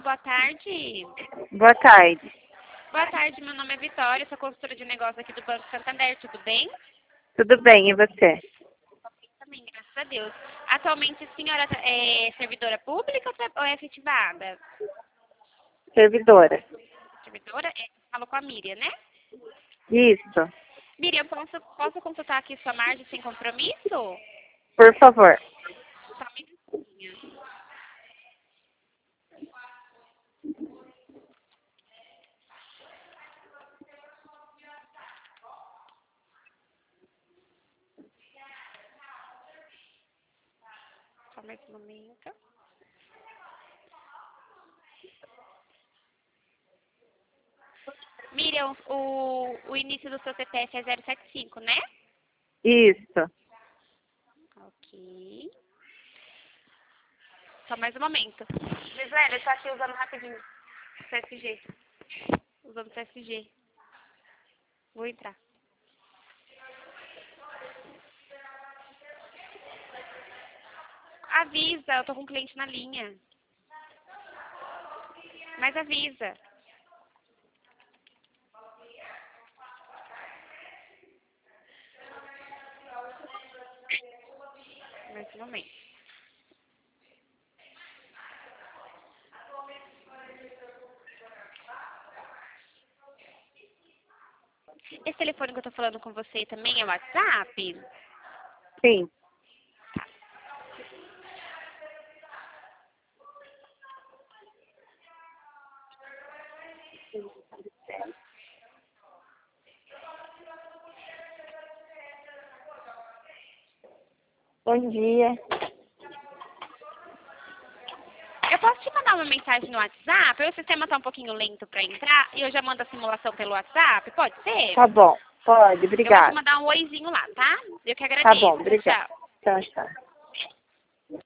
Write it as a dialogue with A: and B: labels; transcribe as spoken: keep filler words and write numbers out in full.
A: boa tarde.
B: Boa tarde.
A: Boa tarde, meu nome é Vitória, sou consultora de negócios aqui do Banco Santander, tudo bem?
B: Tudo bem, e você?
A: Também, graças a Deus. Atualmente a senhora é servidora pública ou tra- ou é efetivada?
B: Servidora.
A: Servidora? É, falo com a Miriam, né?
B: Isso,
A: Miriam, posso, posso consultar aqui sua margem sem compromisso?
B: por favor.
A: Só um minutinho. Só mais um momento. Miriam, o, o início do seu C P F é zero sete cinco, né?
B: Isso.
A: Ok. Só mais um momento. Gisele, eu tô aqui usando rapidinho o C S G. Usando o C S G. Vou entrar. Avisa, eu tô com um cliente na linha. Mas avisa. Mais um momento. Esse telefone que eu tô falando com você também é o WhatsApp?
B: Sim. Bom dia.
A: Eu posso te mandar uma mensagem no WhatsApp? O sistema tá um pouquinho lento pra entrar e eu já mando a simulação pelo WhatsApp? Pode ser?
B: Tá bom. Pode,
A: Eu vou te
B: obrigada.
A: mandar um oizinho lá, tá? Eu que
B: Tá
A: agradeço.
B: bom, obrigada.
A: Tchau.
B: Tchau, tchau.